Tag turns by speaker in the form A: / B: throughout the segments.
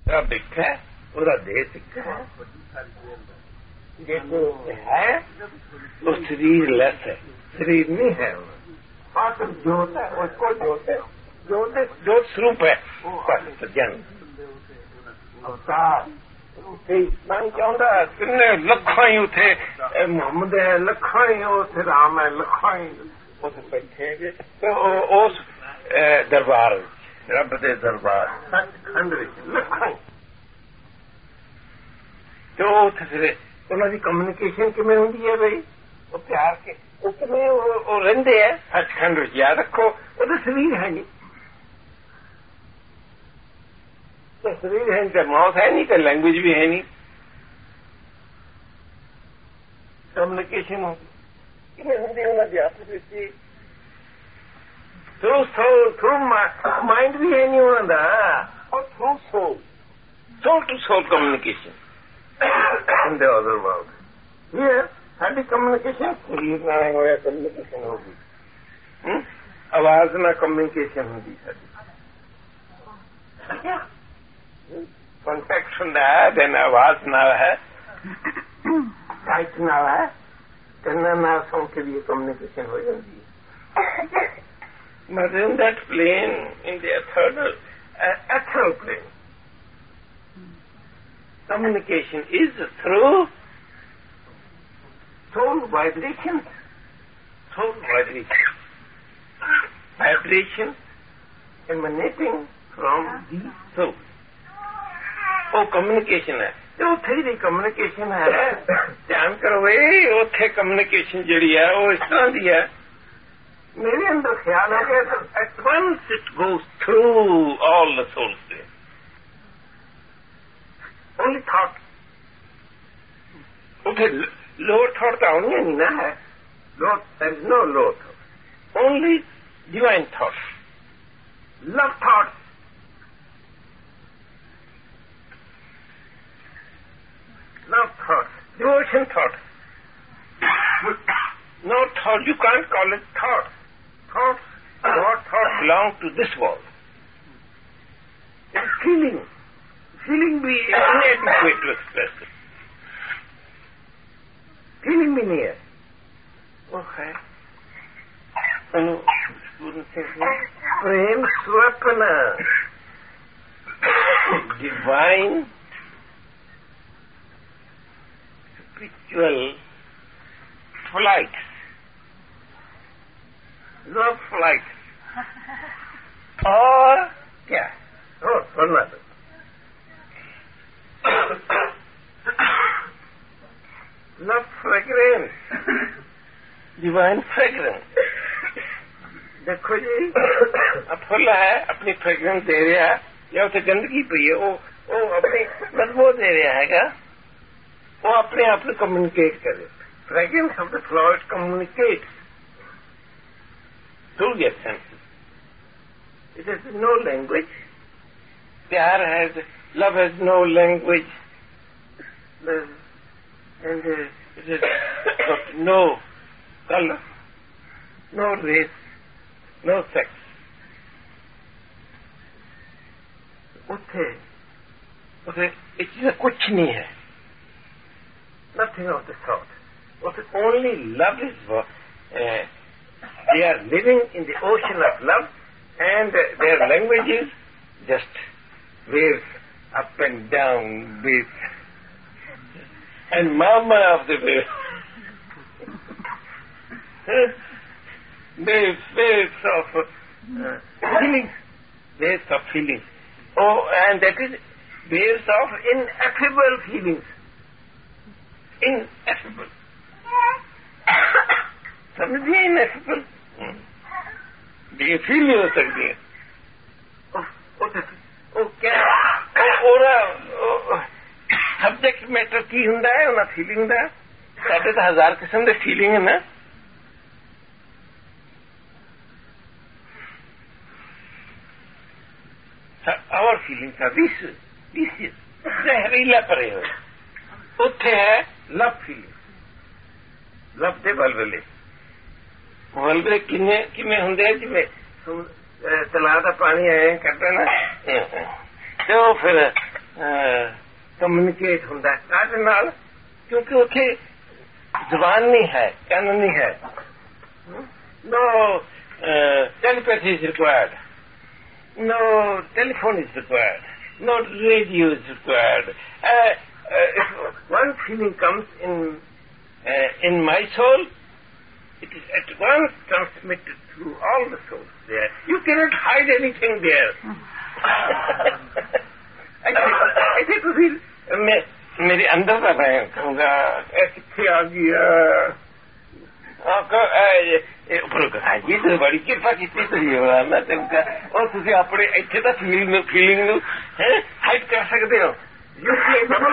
A: रब एक है, पूरा देश एक है। जो है वो शरीर लेस है, शरीर नहीं है। जोत है, उसको जोत है, जोत स्वरूप है। जन अवतार चाहता किन्ने लखा ही उथे मुहम्मद है, लखा ही उथे राम है, लखा ही उथे बैठे उस दरबार रब दे दरबार सचखंड लखा ही। तो उथे फिर उन्हों की कम्युनिकेशन किमें होंगी है भाई, वो प्यार के उसमें वो रहिंदे है सचखंड विच। याद रखो वो शरीर है नहीं, तो शरीर है नहीं, तो मौत है नहीं, तो लैंग्वेज भी है नहीं, कम्युनिकेशन होगी किमें होंगी उन्होंने आपस विच। थ्रू सोल, थ्रू माइंड भी है नहीं उन्होंने, और through soul, soul to soul communication in the other world. ये साडी कम्युनिकेशन शरीर ना होया कम्युनिकेशन होगी, आवाज ना कम्युनिकेशन होगी साडी। कॉन्टेक्ट होंदा है, देन आवाज ना है, साइट ना है, कन्ना ना सुन के लिए कम्युनिकेशन हो जाती है। But in that plane, in the ethereal plane, communication is through soul vibration, vibration emanating from the soul. वो कम्युनिकेशन है, जो उथे दी कम्युनिकेशन है। ध्यान करो भाई, उथे कम्युनिकेशन जड़ी है वो इस तरह दी है। मेरे अंदर ख्याल है कि at once it goes through all the souls there. Only thought. उठे lower thought तो होनी नहीं ना है। There is no lower thought. Only divine thought. Love thought. Love thought. Devotion thought. No thought, you can't call it thought. Thoughts, what thought belong to this world. It is feeling. Feeling be inadequate to express it. Feeling be near. Okay. Prem Swapana. Divine, spiritual flight. Love flight. और क्या? सुनना तो love fragrance, divine fragrance. देखो जी, अब full है, अपनी fragrance दे रहा है, या उसे गंदगी पई है, वो अपनी बदबू दे रहा है, वो अपने आप में कम्युनिकेट करे। Fragrance of the flower communicates through their senses. It has no language. Love has no language. And it has got no color, no race, no sex. उसे इससे कुछ नहीं है. Nothing of the sort. Only love is they are living in the ocean of love, and their language is just waves up and down, waves, and mama of the waves. waves of feelings, waves of feelings. Oh, and that is waves of ineffable feelings. Ineffable. समझिए ineffable, ये feel नहीं हो सकती है। वो क्या subject matter की हुंदा है ना फीलिंग दा। साढ़े तो 1000 किस्म के फीलिंग है ना। आवर फीलिंग्स आर दिस जहरीला परे हो। उत्थे है लव फीलिंग, लव दे बलबले बलबले किमें होंगे जिमें तलाब का पानी आए करते ना, तो फिर कम्युनिकेट होंदा है कादे नाल क्योंकि उत्थे जबान नहीं है कान नहीं है no telepathy is required no telephone is required no radio is required if one feeling comes in my soul it is at once transmitted through all the souls there you cannot hide anything there ऐसे तो फिर मेरे अंदर का मैं कहूँगा कितने आ गया ऊपर ये तो बड़ी कृपा की तो ये मैं तुमका और तुझे अपने इतने तक फीलिंग नु हाइड कर सकते हो you play double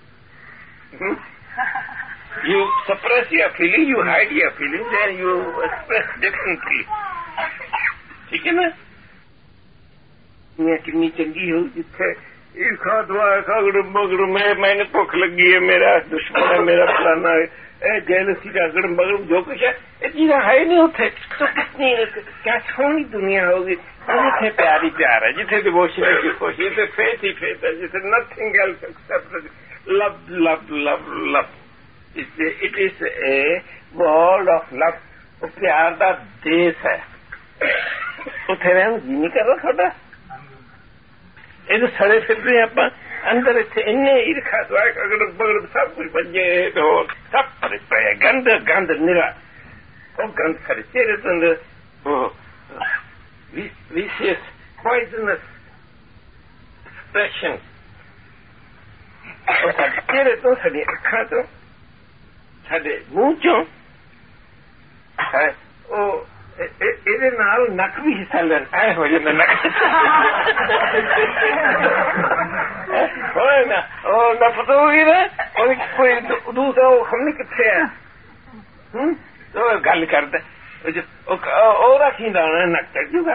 A: you suppress your feeling you hide your feeling then you express differently ठीक है ना ये कितनी चंगी हो जिथे ईर्खा दुआ मगर मैंने भुख लगी है मेरा दुश्मन है मेरा फलाना है जेलसी का अगड़ मगर जो कुछ है ये चीजें है नहीं होते तो कितनी क्या सोनी दुनिया होगी जिथे प्यार ही प्यार है जिथे डिवोशन की कोशिश जिथे फेथ ही फेथ है जिथे nothing else except love love love love it is a world of love वो प्यार का देश है उथे रहन जी नहीं कर रहा थोड़ा ਇਹ ਸੜੇ ਫਿਰਦੇ ਆਪਾਂ ਅੰਦਰ ਇੱਥੇ ਇੰਨੇ ਈਰਖਾ ਦੁਆ ਅਗੜ ਬਗੜ ਸਭ ਕੁਝ ਬੰਜੇ ਤੇ ਹੋਰ ਸਭ ਪਰ ਪਏ ਗੰਦ ਗੰਦ ਨਿਰਾ ਉਹ ਗੰਦ ਸਾਰੇ ਤੇਰੇ ਤੋਂ ਉਹ vicious poisonous expression ਉਹ ਸਾਡੇ ਤੇਰੇ ਤੋਂ ਸਾਡੀ ਅੱਖਾਂ ਤੋਂ ਸਾਡੇ ਮੂੰਹ ਚੋਂ ਹੈ ਉਹ ਇਹਦੇ ਨਾਲ ਨੱਕ ਵੀ ਹਿੱਸਾ ਲੈਣ ਐ ਹੋ ਜਾਂਦਾ ਨੱਕ ਹੋਏ ਨਾ ਉਹ ਨਫ਼ਰਤ ਹੋਈ ਨਾ ਉਹ ਕੋਈ ਦੂਸਰਾ ਉਹ ਖਮਨੀ ਕਿੱਥੇ ਹੈ ਉਹ ਗੱਲ ਕਰਦਾ ਉਹ ਰੱਖੀਂਦਾ ਹੋਣਾ ਨੱਕ ਟੱਕ ਜੂਗਾ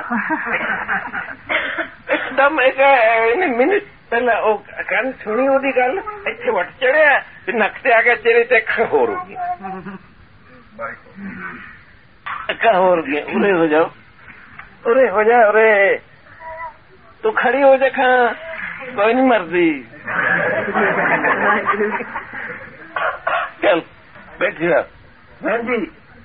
A: ਇੱਕਦਮ ਇਹਨੇ ਮਿੰਟ ਪਹਿਲਾਂ ਉਹ ਕੰਨ ਸੁਣੀ ਉਹਦੀ ਗੱਲ ਇੱਥੇ ਵੱਟ ਚੜਿਆ ਤੇ ਨੱਕ ਤੇ ਆ ਗਿਆ ਤੇਰੇ ਤੇ ਅੱਖ ਹੋਰ ਹੋ ਗਈ क्या हो गया उरे हो जाओ उरे हो जा उरे तू खड़ी हो जा खा कोई नहीं मर्जी चल बैठी रहो हाँ जी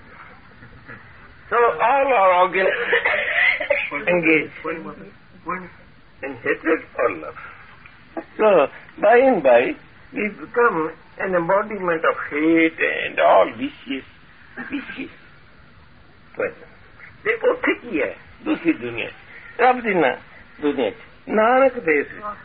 A: so all our organs engage in hatred or love so by and by we become an embodiment of hate and all vicious ਤੇ ਉੱਥੇ ਕੀ ਹੈ ਦੂਸਰੀ ਦੁਨੀਆ ਰੱਬ ਦੀ ਨਾ ਦੁਨੀਆ ਚ ਨਾਨਕ ਦੇਸ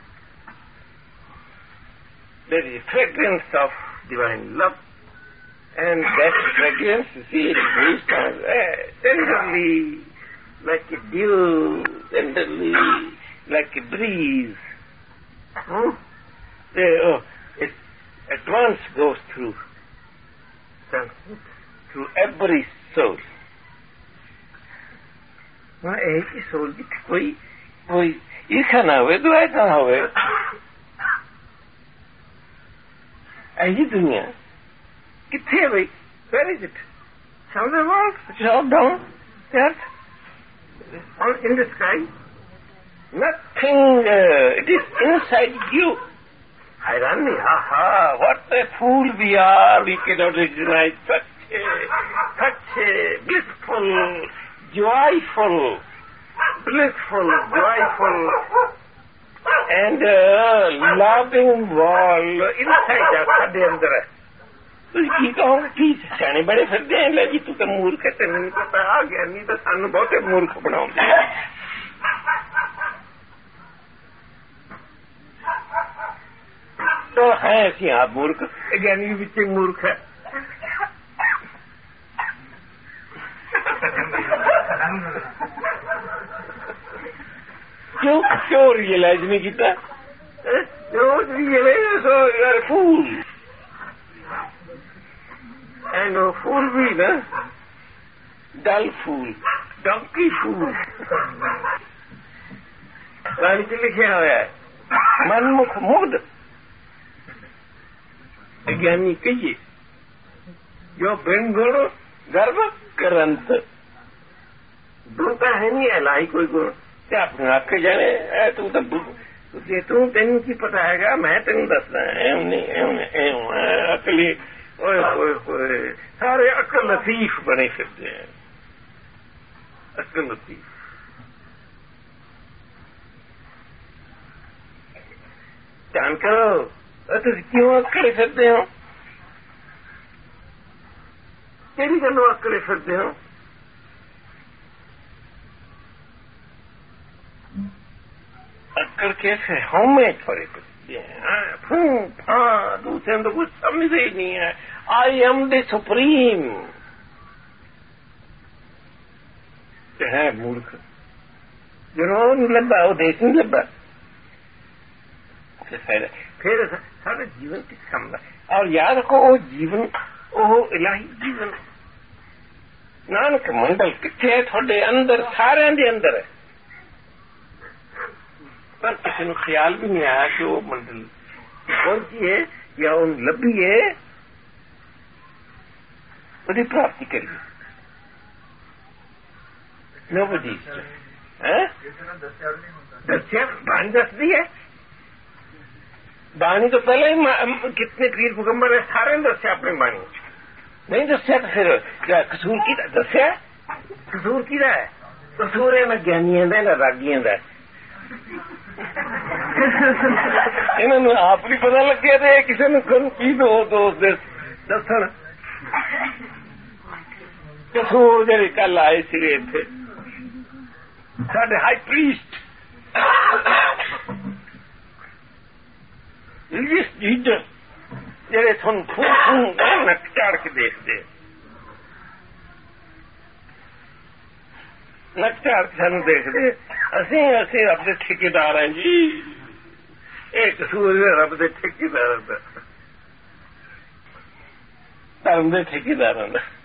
A: there is fragrance of divine love and that fragrance see it moves tenderly like a dew tenderly like a breeze it at once goes through every soul एक ही सोल कोई ईर्षा ना हुए दुआई ना हुए ऐसी दुनिया कितने है भाई where is it somewhere else it's all down there all in the sky nothing it is inside you Hairani what a fool we are we cannot recognize such a blissful joyful, blissful, joyful, and loving world inside us, ਸਾਡੇ ਅੰਦਰ ਹੈ। ਤੁਸੀਂ ਕੀ ਕਹੋਗੇ ਕੀ ਸਿਆਣੇ ਬੜੇ ਫਿਰਦੇ ਆ ਲੈ ਜੀ ਤੂੰ ਤਾਂ ਮੂਰਖ ਹੈ ਤੈਨੂੰ ਨਹੀਂ ਪਤਾ ਆ ਗਿਆ ਨਹੀਂ ਤਾਂ ਸਾਨੂੰ ਬਹੁਤੇ ਮੂਰਖ ਬਣਾਉਂਦੇ ਤਾਂ ਹੈ ਅਸੀਂ ਆਪ ਮੂਰਖ ਗਿਆਨੀ ਵਿੱਚ ਮੂਰਖ ਹੈ क्यों रियलाइज नहीं किया यार फूल एंड फूल भी ना डल फूल डंकी फूल रानी के लिखे हुआ है मनमुख मुग्ध ज्ञानी कहिए जो बिन गुण गर्भ करंत गुण का है नहीं है लाई कोई गुण क्या अपने आप के जाने तू तो ਜੇ ਤੂੰ ਤੈਨੂੰ ਕੀ ਪਤਾ ਹੈਗਾ ਮੈਂ ਤੈਨੂੰ ਦੱਸਦਾ ਐਵੇਂ ਨਹੀਂ ਅਕਲੀ ਓਏ ਹੋਏ ਹੋਏ ਸਾਰੇ ਅਕਲ ਲਤੀਫ ਬਣੇ ਫਿਰਦੇ ਆ ਅਕਲ ਲਤੀਫ ਧਿਆਨ ਕਰੋ ਤੁਸੀਂ ਕਿਉਂ ਅਕੜੇ ਫਿਰਦੇ ਹੋ ਕਿਹੜੀ ਗੱਲੋਂ ਅਕੜੇ ਫਿਰਦੇ ਹੋ अक्कड़ कैसे हमें थोड़े फू फा दूसरे तो कुछ समझ ही नहीं है आई एम द सुप्रीम है मूर्ख जरूर नहीं लगा वो देश नहीं लगा फिर सारे जीवन की समझ और याद रखो वो जीवन वो इलाही जीवन नानक मंडल किथे है थोड़े अंदर सारे दे अंदर है पर किसी को ख्याल भी नहीं आया कि वो मंडल पहुंची है या उन लभी है उसकी प्राप्ति करिए नोबडी दस्या बाणी दस दी है बाणी तो पहले ही कितने पीर पैगंबर है सारे ने दस्या अपनी बाणी नहीं दस्या तो फिर कसूर की दस्या कसूर की है कसूर है ना ज्ञानियों का ना रागियों का इन्होंने आप नहीं पता लग गया थे किसी ने की दो दसन कसूर जे कल आए थे इतने साढ़े हाई प्रीस्ट रिलीजियस लीडर जेड़े थोन नक चाड़ के देखते नक चाड़ के सानू देखते असी रब दे ठेकेदार हैं जी ये कसूर रब दे ठेकेदार धर्म दे ठेकेदार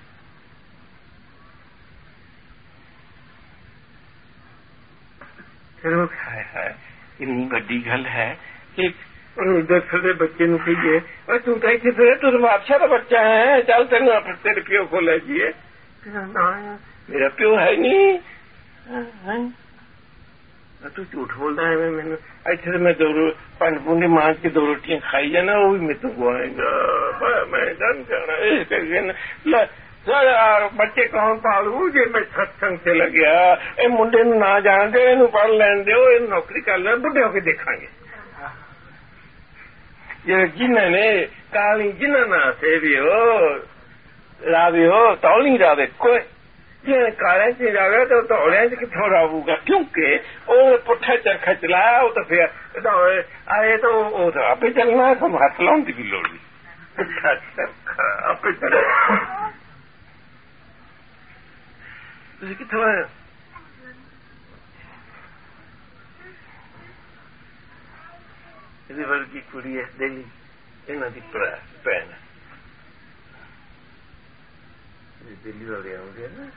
A: चलो हाय इन्नी बड़ी गल है कि दस दे बच्चे नु कहिए तू तो इतने फिर तू बादशाह का बच्चा है चल तेन तेरे प्यो को ले जाइए मेरा प्यो है नहीं तू झूठ बोलता है मैंने ऐसे मैं दो पंज पूंडी मांग के 2 रोटियां खाई जाना वो भी मैं तो गुआएगा मैं जान जाना बच्चे कौन पालू जे मैं सत्संग से लग गया ये मुंडे ना जान दे इन पढ़ लैन दो नौकरी कर ले बुढ़े होके देखांगे ये जिन्होंने काली जिन्हों ना सेवियो रावियो तौली रावे कोई जे काले च जावे तो धौलिया च किथों रावूगा क्योंकि वो पुठा चरखा चलाया वो तो फिर आए तो वो तो आपे चलना है तो हाथ लाने की भी लोड़ नहीं पुठा चरखा आपे चलना तुझे किथों आया इहदे वर्गी कुड़ी है दिल्ली इन्हां दी भैन दिल्ली वाले आउंदे ना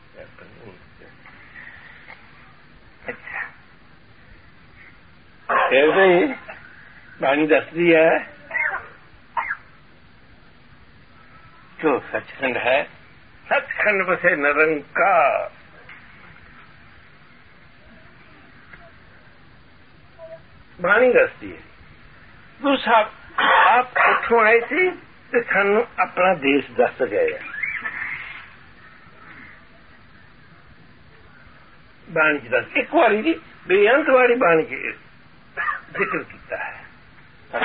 A: अच्छा फिर भाई बाणी दसदी है जो सचखंड है सचखंड बसे निरंकार बाणी दसदी है गुरु साहब आप उठों आए थे तो सानू अपना देश दस गए बाणी दस एक बारी जी बेअंत वाली बाणी के जिक्र किया है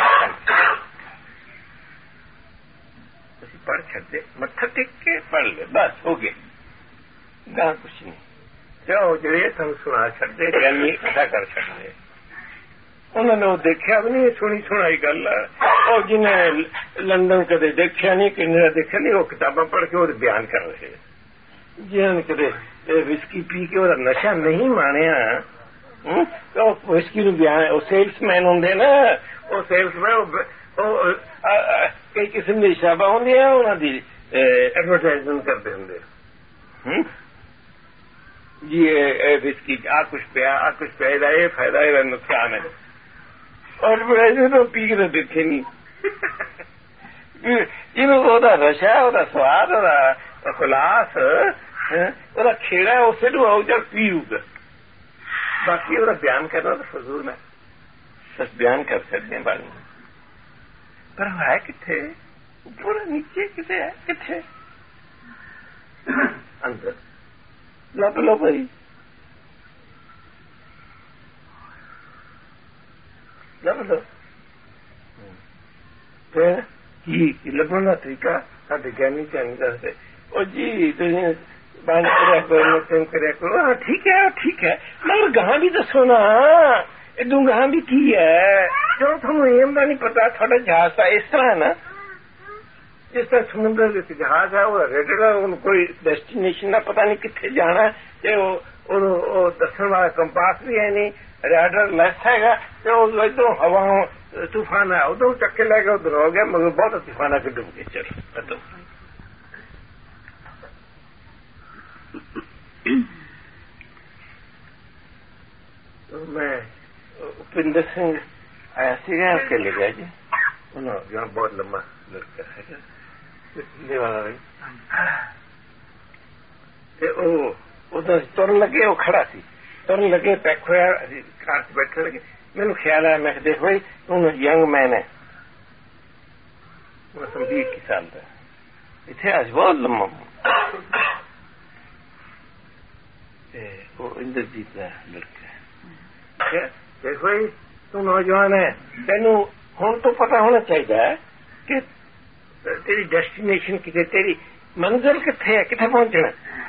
A: पढ़ छे मत्था टेक के पढ़ ले बस हो गया गां कुछ नहीं जाओ जे तुम सुना छे ज्ञानी इकट्ठा कर छे उन्होंने वो देखा भी नहीं सुनी सुनाई गल और जिन्हें लंदन कदे देखा नहीं किन्ने देखा नहीं वो किताबा पढ़ के वो बयान कर रहे जिन्होंने कदे विस्की पी के वो नशा नहीं मानिया तो विस्की बयान सेल्समैन होंगे ना वो सेल्समैन कई किस्म की हिसाबा होंगे उन्होंने एडवरटाइजमेंट करते होंगे जी विस्की आ कुछ पिया ये फायदा ये नुकसान है और एडवरटाइजमेंट तो पी के देखे नहीं जिन्हों रशा स्वाद खुलास खेड़ा उसे चल पीऊगा बाकी बयान करना तो फजूल है बस बयान कर सकते हैं बाद में। पर है किथे पूरा नीचे किथे है किथे अंदर लब लो भाई लब लो फिर की लभण का तरीका साढ़े ज्ञानी ज्ञानी दसते और जी तुम बंद कराया करो तुम कराया करो हाँ ठीक है मगर गां भी दसो ना इदू गां भी की है जो थोड़ा एम का नहीं पता थोड़ा जहाज का इस तरह है ना जिस तरह समुद्र के जहाज है वो रेडर है कोई डेस्टिनेशन का पता नहीं कितने जाना है वो दसन वाला कंपास भी है नहीं रेडर लेस है इधरों हवा तूफान है उधर चक्के लगे उधर हो गया मगर बहुत तूफान के डूब गए चलो तो मैं उपिंदर सिंह आया सीगा उसके ले गया जी उन्होंने यहाँ बहुत लंबा लड़का है ले वाला उधर तुरन लगे वो खड़ा सी तुरन लगे पैक होया कार से बैठने लगे मैंने ख्याल आया मैं देखो भाई तुम यंग मैन है 20 साल का इतने आज बहुत लंबा वो इंद्रजीत का लड़का है देखो भाई तू नौजवान है तेन हूं तो पता होना चाहिए कि तेरी डेस्टिनेशन कितने तेरी मंजिल कितने है कितने पहुंचना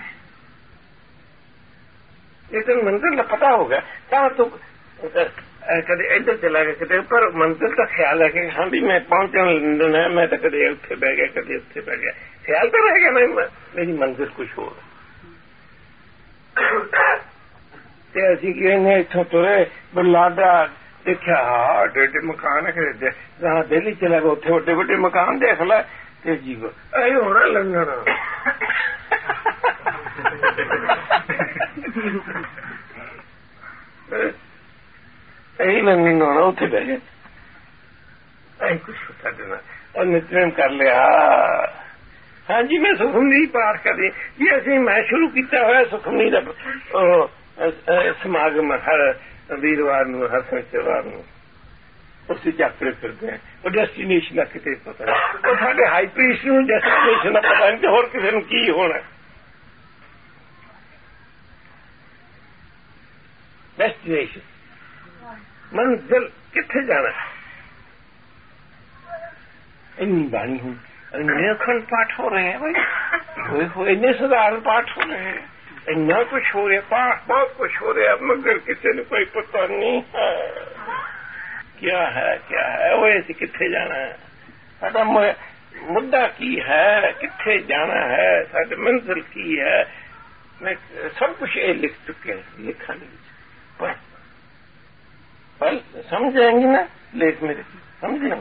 A: ये तो मंजिल का पता होगा कहाँ तो कदे इधर चला गया कदे पर मंजिल का ख्याल है कि हाँ भी मैं पहुंचा लंदन है मैं तो कदे उत्थे बह गया कदे उत्थे बह गया ख्याल तो रह गया मेरी मंजिल कुछ हो असी इथों तुरे बरलाडा देखा हाँ एडे मकान है जहाँ दिल्ली चला गया उत्थे वड्डे वड्डे मकान देख ला जी होना लंदन यही लंदन होना उत्थे बह गए अं कुछ पता देना और नित्यनेम कर लिया हाँ जी मैं सुखमनी पाठ कर दी जी असी मैं शुरू किया हुआ सुखमनी का समागम हर वीरवार हर शनिवार उसी यात्रे फिरते हैं वो डेस्टिनेशन का कितने पता है और साढ़े हाई प्रीस्ट नूं डेस्टिनेशन का पता नहीं होर किसी नूं की होना डेस्टिनेशन मंजिल किथे जाना इन्नी बाणी हूं इन्ने अखंड पाठ हो रहे हैं भाई इन्ने साधारण पाठ हो रहे हैं इन्ना कुछ हो रहा पाठ बहुत कुछ हो रहा मगर किसी ने कोई पता नहीं है क्या है वो ऐसे किथे जाना है साडा मुद्दा की है किथे जाना है साडे मंजिल की है मैं सब कुछ ये लिख चुके हैं लिखा नहीं पर समझ जाएंगे ना लेख मेरे समझना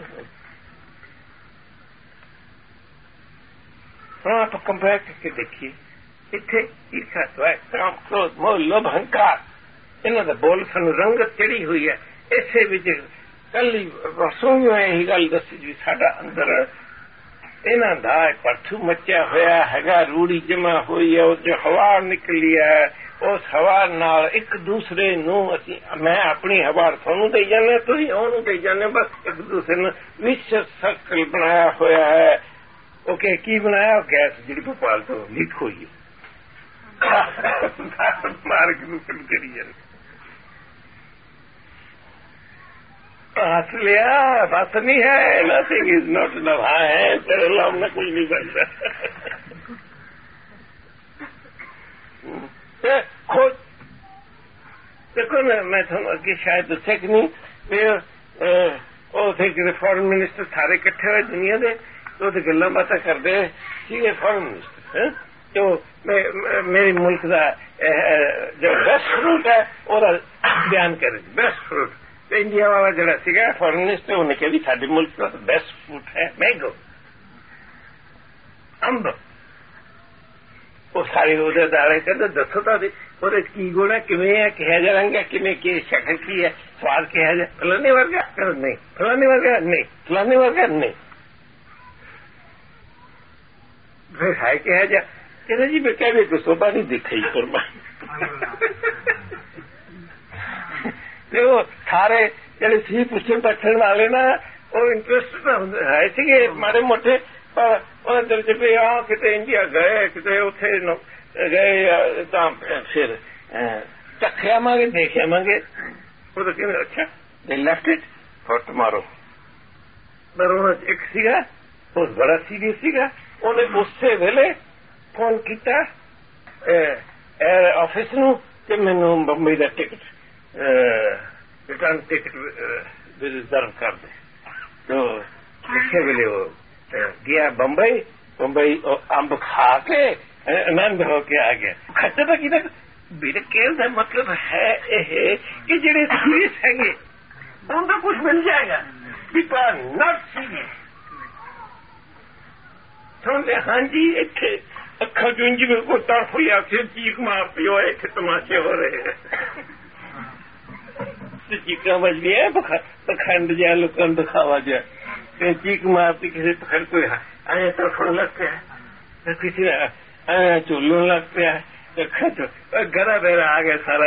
A: हाँ आप कंपेयर करके देखिए इतने ईर्षा द्वेष काम क्रोध मोह लोभ अहंकार इन्हों का बोल सानू रंगत चढ़ी हुई है इसे विच कल रसों में यही गल दसी जी साडा अंदर इन्हों का पर्थू मचा होया है रूढ़ी जमा हुई है जो हवा निकली है उस हवा नाल एक दूसरे नूं असी मैं अपनी हवा थानू दई जाने तुसीं ओनू दई जाने बस एक दूसरे नूं विच सर्कल बनाया होया है ओके की बनाया गैस जी भोपाल तो लीक हुई मार्ग निकल करिए हंस लिया बस नहीं है नथिंग इज नॉट इनफ हाँ है तेरे लाभ में कुछ नहीं बन रहा खुद देखो ना मैं थोड़ा अगे शायद दस्या कि नहीं फॉरेन मिनिस्टर सारे इकट्ठे हुए दुनिया के तो गल्लां बातां करते सीगे फॉरेन मिनिस्टर तो मेरे मुल्क का जो बेस्ट फ्रूट है और बयान करे बेस्ट फ्रूट तो इंडिया वाला जरा सीगा फॉरेन मिनिस्टर उन्हें कहा भी साडे मुल्क का बेस्ट फ्रूट है मैंगो अंब वो सारे उधर दाड़े कहते दसो तो की गुण है किमें है कहा जा रंग है किमें की शक्ल की है स्वाद कहा जाए फलाने वर्गा नहीं फलाने वर्गा नहीं फलाने वर्गा नहीं फिर है कहा जा कहते जी मैं कह भी शोभा नहीं दिखाई कुर्बान ਤੇ ਉਹ ਸਾਰੇ ਜਿਹੜੇ ਸੀ ਪੁੱਛਣ ਪੱਛਣ ਵਾਲੇ ਨਾ ਉਹ ਇੰਟਰਸਟ ਹੈ ਸੀਗੇ ਮਾੜੇ ਮੋਟੇ, ਪਰ ਉਹਨਾਂ ਦਿਲ ਚ ਵੀ ਆ ਕਿਤੇ ਇੰਡੀਆ ਗਏ, ਕਿਤੇ ਉੱਥੇ ਗਏ ਤਾਂ ਫਿਰ ਚੱਖ ਆਵਾਂਗੇ, ਦੇਖ ਆਵਾਂਗੇ। ਉਹ ਤਾਂ ਕਹਿੰਦੇ ਅੱਛਾ they left it for tomorrow। ਪਰ ਉਹਨਾਂ ਚ ਇੱਕ ਸੀਗਾ ਬਹੁਤ ਬੜਾ ਸੀਰੀਅਸ ਸੀਗਾ, ਉਹਨੇ ਉਸੇ ਵੇਲੇ ਫੋਨ ਕੀਤਾ 에ਅਰ ਆਫਿਸ ਨੂੰ ਕਿ ਮੈਨੂੰ ਬੰਬਈ ਦਾ ਟਿਕਟ ਰਿਟਰਨ ਟਿਕਟ ਰਿਜ਼ਰਵ ਕਰ ਦੇ। तो उसे वेले वो गया बम्बई अंब खा के आनंद होके आ गया। खट्टे का किधर मेरे कहने का मतलब है कि जेडे सीरियस हैंगे उनको कुछ मिल जाएगा, पीपल आर नॉट सीरियस। सुनते हाँ जी इतने अखा चुंजी में को तड़फ या फिर चीख मारती हो, इतने तमाशे हो रहे हैं। चीका बज गया पखंड जा लोगों दिखावा जाए, चीख मारती किसी पखंड कोई आया तड़फन लग गया, किसी ने आया चूलन लग गया, गला बेरा आ गया सारा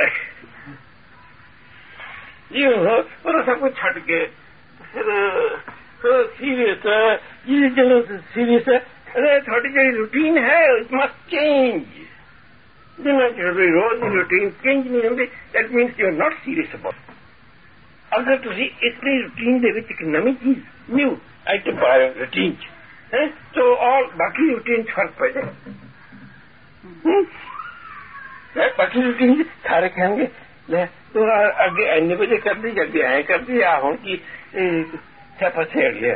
A: ये हो और सब कुछ छट के फिर सीरियस ये चलो सीरियस है। अरे थोड़ी जो रूटीन है इट मस्ट चेंज। रोज रूटीन चेंज नहीं होती, that means you are not serious about. अगर तुसी इतनी रूटीन दे विच एक नवी चीज न्यू आइटम पाए रूटीन च तो और बाकी रूटीन फर्क पड़ जाए। बाकी रूटीन सारे कहेंगे ले तो अगे इन्ने बजे कर दी, अगे ऐ कर दी, आ हुण की छापा छेड़ लिया।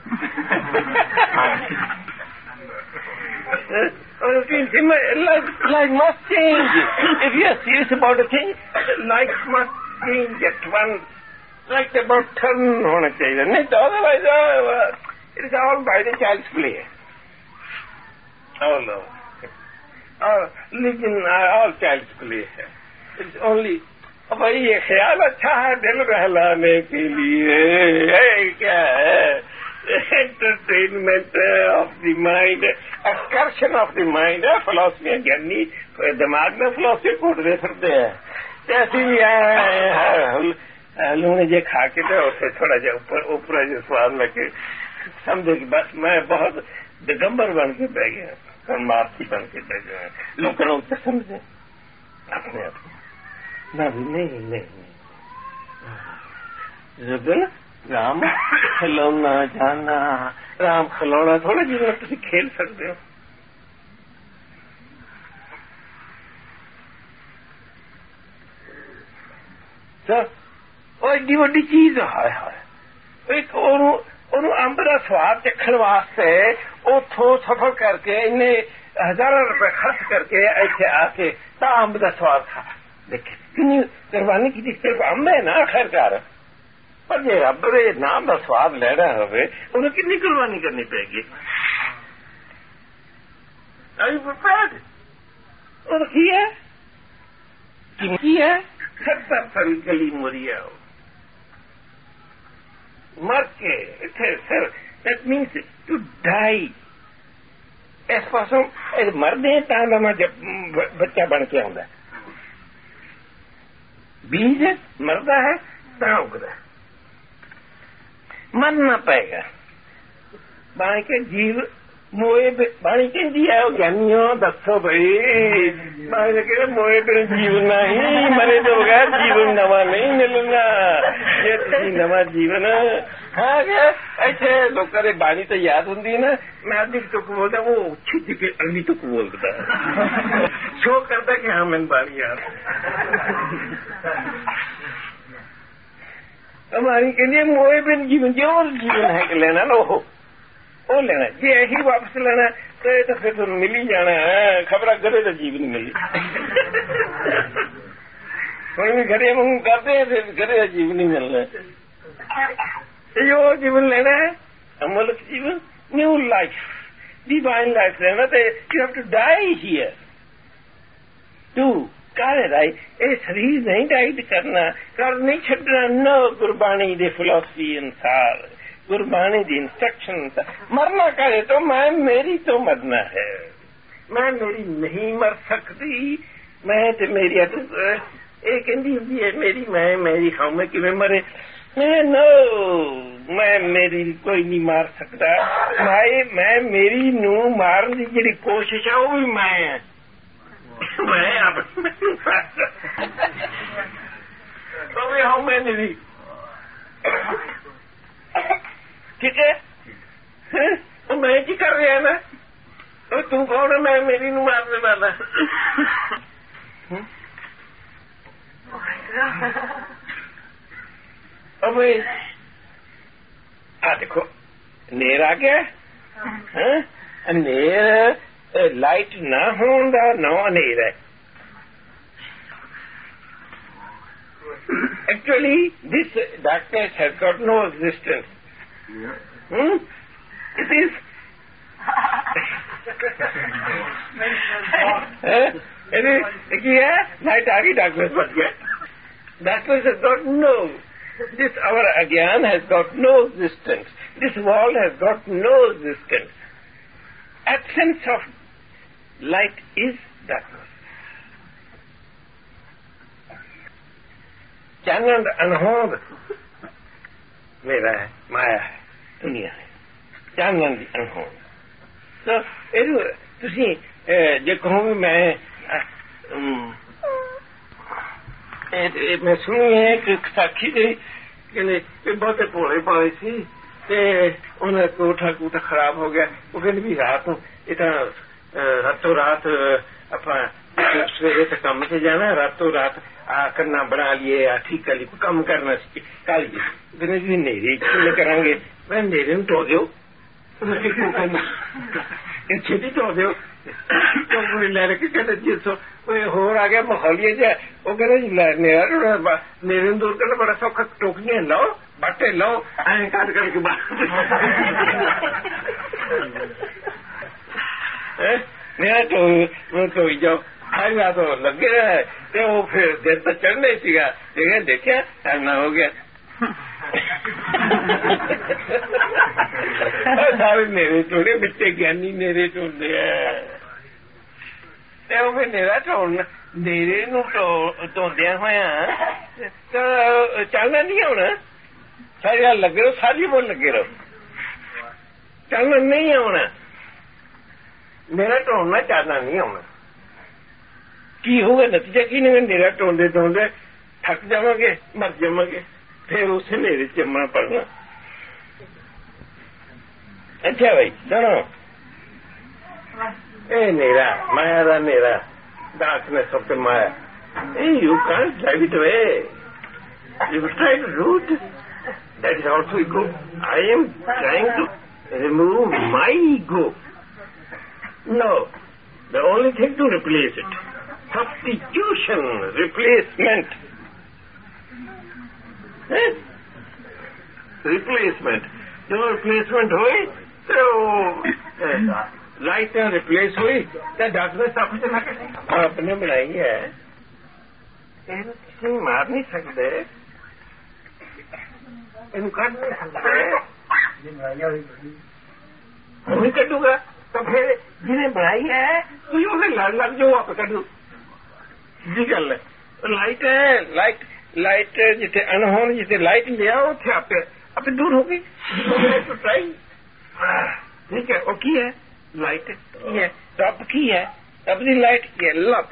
A: Routine like must change. If you are serious about a thing, life must change at one like about turn होना चाहिए, नहीं तो otherwise it is all by the child's play. All religion all child's play है। It's only भाई ये ख्याल अच्छा है दिल बहलाने के लिए क्या है entertainment of the mind, excursion of the mind है। फिलोसफी ज्ञानी दिमाग में फिलोसफी कूट दे सकते हैं, ऐसी भी है लूने जे खा के तो उसे थोड़ा जा ऊपर जो स्वाद लगे समझे कि बस मैं बहुत दिगंबर बन के बह गया, परमार्थी बन के बह गया। लोग तो समझे अपने ना भी नहीं राम खिलौना जाना, राम खिलौना थोड़ा जीवन तुम खेल सकते हो। तो एडी वड्डी चीज है एक अंब का स्वाद चखण वास्ते उथों सफर करके इन्ने हजारों रुपए खर्च करके इतने आके अंब का स्वाद खा देखे कितनी कुर्बानी की। सिर्फ अंब है ना आखिरकार, पर जे रब दे नाम का स्वाद लेना होवे उन्हें कितनी कुर्बानी करनी पड़ेगी। और की है 70 साल गली मोरिया मर के इतने सर दैट मीन्स टू डाई। इस पासों मरदे तां जब बच्चा बन के आंदा बीज मरदा है तां उगदा, मरना पड़ेगा। बाणी के जीव मोए बाणी कहती है ज्ञानियों दसो भाई बाणी कह मोए बिन जीव नहीं, मरे तो बगैर जीवन नवा नहीं मिलना। ये नवा जीवन हाँ क्या ऐसे लोग बाणी तो याद होंगी ना, मैं आदमी तुक बोलता वो छिप के अगली तुक बोलता शो करता कि हाँ मैंने बाणी याद। हमारी के लिए मोए बिन जीवन जो जीवन है कि लेना ना वो लेना जी यही वापस लेना तो फिर तो मिल ही जाना है। खबर घरे तो जीवन मिली कोई भी घरे मंग करते हैं फिर घरे जीवन ही मिलना जो जीवन लेना है अमूलक जीवन न्यू लाइफ डिवाइन लाइफ लेना तो you have to die here to काले राई ये शरीर नहीं डाइट करना कर नहीं छड़ना नो गुरबाणी दे फिलोसफी अनुसार गुरबाणी दी इंस्ट्रक्शन मरना करे तो मैं मेरी तो मरना है, मैं मेरी नहीं मर सकती। मैं तो मेरी ये कहती होंगी है मेरी मैं मेरी खाऊं मैं किवें मरे नो मैं मेरी कोई नहीं मार सकता मैं मेरी नू मारन की जिहड़ी कोशिश है वो भी मैं अपनी तो भी हाउ मैं नहीं ठीक है तो मैं की कर रहा है ना तो तू कौन है मैं मेरी नू मारने वाला अब देखो नेर आ गया नेर लाइट ना होंदा ना नेर है actually this darkness has got no existence it is light आ गई darkness बच गया darkness has got no this our agyan has got no existence this wall has got no existence absence of light is darkness Chanan अनहोंद मेरा है माया है दुनिया है चानन दी अनहोंद तो तुसी जे कहो मैं सुनी है कि साखी दे कि बहुते भोले पाए सी ते उन्हें कोठा खराब हो गया वो कहते भी रात रातों रात अपना सवेरे तक काम से जाना रातों रात करना बना लिए ठीक कर लिए काम करना कल जी नेरे करांगे मैं नेरे टो दो छेती टो दो लड़के कहते जिसो होर आ गया माहौलिया जा वो कहते नेरा नेरे दूर करना बड़ा सौखा टोकरियां लाओ बाटे लाओ ऐ काट करके मेरा तो जाओ हर बात तो लगे रहा तो वो फिर देर तक चढ़ने सीगा देखा करना हो गया सारे नेरे टोड़े बच्चे ज्ञानी नेरे टोड़ते हैं फिर नेरा टोड़ना नेरे टोड़दिया होया तो चलना नहीं होना सारी गल लगे रहो सारी बोल लगे रहो चलना नहीं होना नेरा टोड़ना चलना नहीं होना की होगा नतीजा की नहीं नेरा टोड़ते टोड़ते थक जावांगे मर जावांगे फिर उसे नेरे जमना पड़ना अच्छा भाई सुनो ए नेरा माया दा नेरा darkness of the Maya you can't drive it away you try to do it that is also ego I am trying to remove my ego no the only thing to replace it substitution replacement replacement जो replacement हुई तो light replace हुई तो darkness आपने बनाई है किसी मार नहीं सकते इन काट नहीं सकते वही कटूगा तो फिर जिन्हें बनाई है तो ये लड़ लग जो आप कटू जी गल है लाइट है लाइट जिथे अनहोन जिथे लाइट लिया उथे आप दूर हो गई तो ट्राई ठीक है वो की है लाइट की है रब की है अपनी लाइट की है लव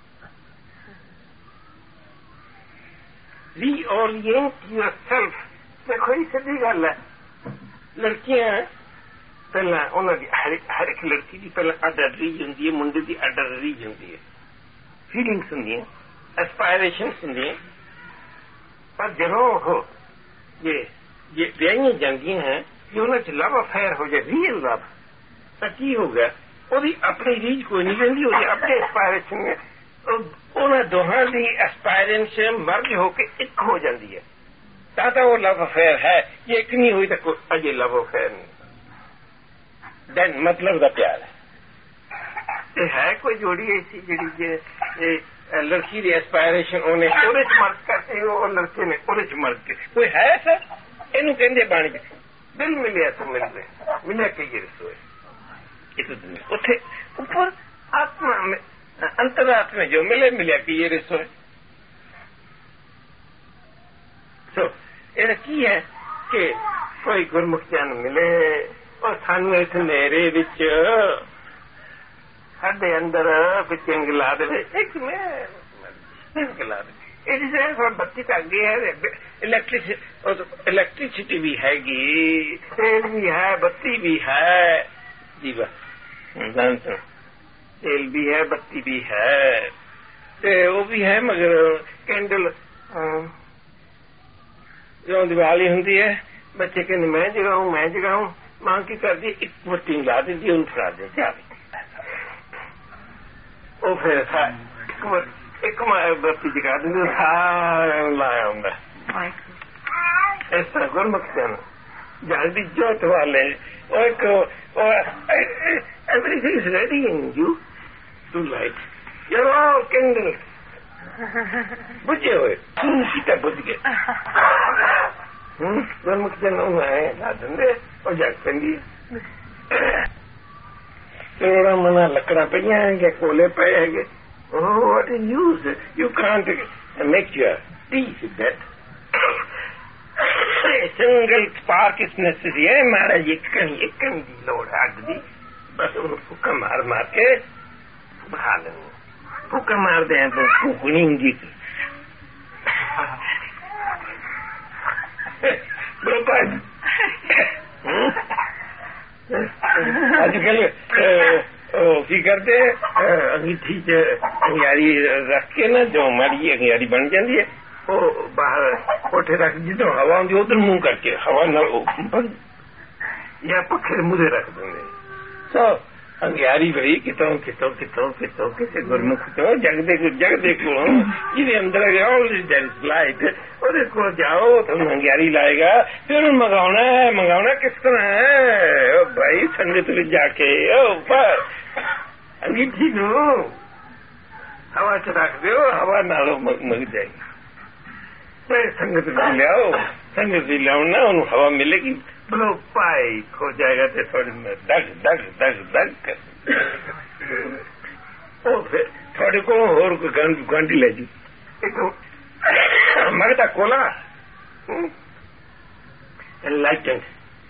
A: रीओरिएंट योरसेल्फ देखो ये सीधी गल है लड़कियां पहला उन्होंने हर एक लड़की की पहला अड रीज होंगी है मुंडे की अड रीज होंगी है फीलिंग्स होंगी एस्पायरेशंस होंगी पर जदों हो ये ब्याहियां जांदियां हैं कि उन्होंने लव अफेयर हो जाए रियल लव तो की हो गया ਉਹਦੀ अपनी रीज कोई नहीं रहती ਉਹਦੀ अपने एस्पायरेशन है उन्होंने दोहां की एस्पायरेशन मर्ज होकर एक हो जाती है तो वो लव अफेयर है ये एक नहीं हुई तो अजे लव अफेयर नहीं देन मतलब का प्यार है कोई जोड़ी ऐसी जी लड़की की एस्पायरेशन उन्हें मर्ज करते और लड़के ने मर्ज के कोई है सर इन कहते बाणी दिल मिले तो मिलते मिले के ये रसोई उठे ऊपर आत्मा में अंतरात्मा जो मिले मिले कि ये रिश्तो है ਸੋ ਇਹਦਾ ਕੀ ਹੈ ਕਿ ਕੋਈ ਗੁਰਮੁਖ ਜਨ ਮਿਲੇ ਉਹ ਸਾਨੂੰ ਇਸ ਹਨੇਰੇ ਵਿੱਚ ਸਾਡੇ ਅੰਦਰ ਪਿੱਛੇ ਲਾ ਦੇਵੇ ਇੱਕ ਮਿੰਟ ਲਾ ਦੇ ਇਹ ਜਿਵੇਂ ਹੁਣ ਬੱਤੀ ਤਾਂ ਅੱਗੇ ਹੈ ਇਲੈਕਟ੍ਰਿਸਿਟੀ ਵੀ ਹੈਗੀ ਤੇਲ ਵੀ ਹੈ ਬੱਤੀ ਵੀ ਹੈ ਜੀ ਬਸ तेल भी है बत्ती भी है ते वो भी है मगर कैंडल जो दिवाली होती है बच्चे कहते मैं जगाऊं मां की करती एक बत्ती ला देती उन फरा दे वो फिर एक बत्ती जगा देती लाया होंगे इस तरह गुरमुख जन जल्दी जोत वाले everything is ready in you to light. You're all candles. बुझे हुए सीता बुझ गए गुरमुख जन है ला देंगे और जग पेंगी करोड़ा मना लकड़ा पे है कोले पे है what is use you can't make your tea with that single spark is necessary है महाराज एक कहीं दी लोड़ आग दी बस उन्हें फूका मार के बहा लेंगे फूका मार दे तो फूकनी होंगी आजकल की करते अंगीठी अंगियारी रख के ना जो हमारी अंगियारी बन जाती है वो बाहर कोठे रख जिधर हवा आती उधर मुंह करके हवा न या पखे मुझे रख देंगे तो अंगियारी भई कितों किसे गुरमुख तो जगदे को जिसे अंदर गया लाइट और को जाओ तुम अंगियारी लाएगा फिर मंगाना किस तरह है ओ भाई संगत में जाके ऊपर अंगीठी नो हवा च रख दो हवा नालों मग जाएगी संगत ले आओ ना उन्हें हवा मिलेगी ब्लो पाई हो जाएगा तो थोड़ी में दग कर थोड़े को और घंटी ले जी मगता कोला लाइटें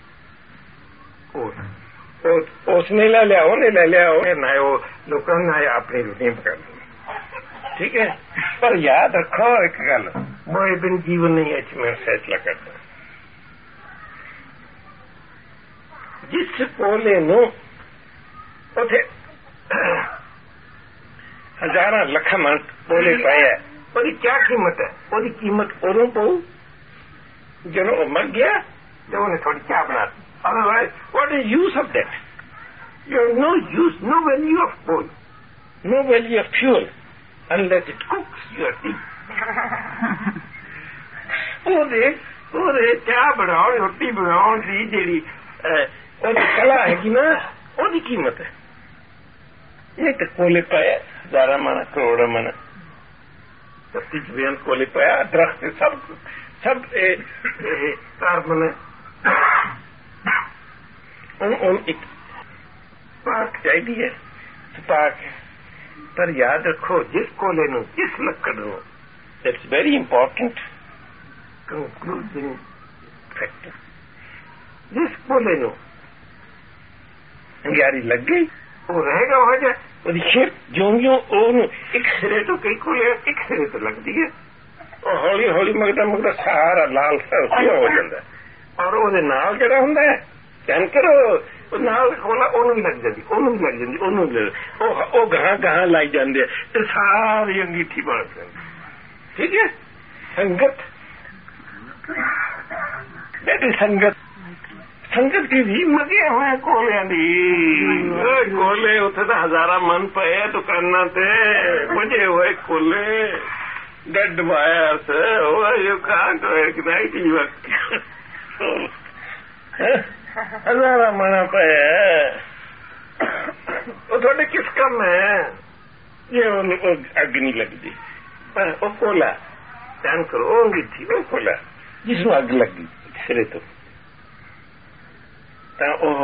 A: उसने ले लिया ना वो लोगों ने अपनी रूटीन कर ठीक है पर याद रखो एक गल मोए बिन जीवन नहीं है मैं फैसला करता जिस कोले ਨੂੰ ਉਥੇ ਹਜ਼ਾਰਾਂ ਲੱਖਾਂ ਮਨ ਕੋਲੇ ਪਏ ਹੈ ਉਹਦੀ ਕੀ ਕੀਮਤ ਹੈ ਉਹਦੀ ਕੀਮਤ ਉਦੋਂ ਪਊ ਜਦੋਂ ਉਹ ਮਰ ਗਿਆ ਤੇ ਉਹਨੇ ਥੋੜੀ ਚਾਹ ਬਣਾਤੀ otherwise what is use of that you have no use no value of coal no value of fuel unless it cooks your tea ਉਹਦੇ ਚਾਹ ਬਣਾਉਣ ਰੋਟੀ ਬਣਾਉਣ ਦੀ ਜਿਹੜੀ ਉਹਦੀ ਕਲਾ ਹੈਗੀ ਨਾ ਉਹਦੀ ਕੀਮਤ ਹੈ ਇਹ ਤਾਂ ਕੋਲੇ ਪਾਇਆ ਹਜ਼ਾਰਾਂ ਮਨ ਕਰੋੜਾਂ ਮਨ ਧਰਤੀ ਚ ਵੀ ਕੋਲੇ ਪਾਇਆ ਦਰਖਤ ਸਭ ਕਾਰਬਨ ਉਹਨੂੰ ਇੱਕ ਸਪਾਰਕ ਚਾਹੀਦੀ ਹੈ ਸਪਾਰਕ ਪਰ ਯਾਦ ਰੱਖੋ ਜਿਸ ਕੋਲੇ ਨੂੰ ਜਿਸ ਲੱਕੜ ਨੂੰ it's very important concluding factor ਜਿਸ ਕੋਲੇ ਨੂੰ अंगियारी लग गई वो रहेगा हो जाए ਉਹਦੀ ਸ਼ੇਪ ਜਿਉਂ ਉਹਨੂੰ ਇੱਕ ਸਿਰੇ ਤੋਂ ਕਈ ਕੋਲੇ ਇੱਕ ਸਿਰੇ ਤੋਂ ਲੱਗਦੀ ਹੈ ਉਹ ਹੌਲੀ ਹੌਲੀ ਮਗਦਾ ਸਾਰਾ ਲਾਲ ਹੋ ਜਾਂਦਾ ਔਰ ਉਹਦੇ ਨਾਲ ਜਿਹੜਾ ਹੁੰਦਾ ਹੈ ਧਿਆਨ ਕਰੋ ਉਹ ਨਾਲ ਕੋਲਾ ਉਹਨੂੰ ਵੀ ਲੱਗ ਜਾਂਦੀ ਉਹ ਗਾਂ ਲਾਈ ਜਾਂਦੇ ਤੇ ਸਾਰੀ ਅੰਗੀਠੀ ਬਣ ਜਾਂਦੀ ਠੀਕ ਹੈ ਸੰਗਤ की भी मगे हुए कोलियां दी कोले उथे तो हजारा मन पे दुकाना ते मुझे हुए कोले dead wires you can't ignite your हजारा मन पे वो थोड़े किस काम है ये अग नहीं लगती पर वो कोला ध्यान करो अंगीठी वो कोला जिसमें अग लगी सिरे तो ਤਾਂ ਉਹ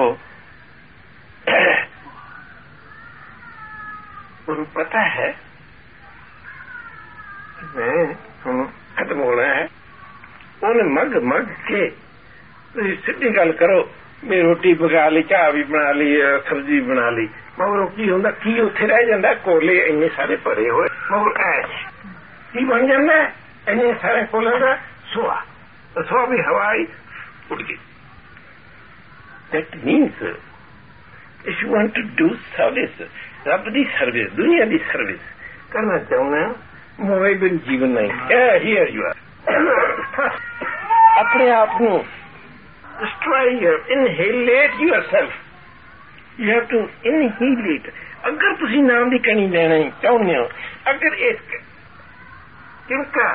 A: ਉਹਨੂੰ ਪਤਾ ਹੈ मैं खत्म होना है ਉਹਨੇ ਮਗ ਕੇ ਤੁਸੀਂ ਸਿੱਧੀ ਗੱਲ ਕਰੋ ਵੀ ਰੋਟੀ ਪਕਾ ਲਈ, ਚਾਹ ਵੀ ਬਣਾ ਲਈ, ਸਬਜ਼ੀ ਬਣਾ ਲਈ, ਮਗਰੋਂ ਕੀ ਹੁੰਦਾ, ਕੀ ਉੱਥੇ ਰਹਿ ਜਾਂਦਾ? ਕੋਲੇ ਇੰਨੇ ਸਾਰੇ ਭਰੇ ਹੋਏ, ਮਗਰ ਐਸ਼ ਕੀ ਬਣ ਜਾਂਦਾ? ਇੰਨੇ ਸਾਰੇ ਕੋਲਾਂ ਦਾ ਸੁਆ ਵੀ ਹਵਾਈ ਉੱਡ ਗਈ। That means if you want to do service, ਰੱਬ ਦੀ ਸਰਵਿਸ, ਦੁਨੀਆ ਦੀ ਸਰਵਿਸ ਕਰਨਾ ਚਾਹੁੰਦਾ, ਮੋਏ ਬਿਨ ਜੀਵਨ ਨਹੀਂ। Here you are. ਆਪਣੇ ਆਪ ਨੂੰ destroy inhalate yourself. You have to inhalate. ਅਗਰ ਤੁਸੀਂ ਨਾਮ ਦੀ ਕਣੀ ਲੈਣਾ ਚਾਹੁੰਦੇ ਹੋ, ਅਗਰ ਇਸ ਕਿਨਕਾ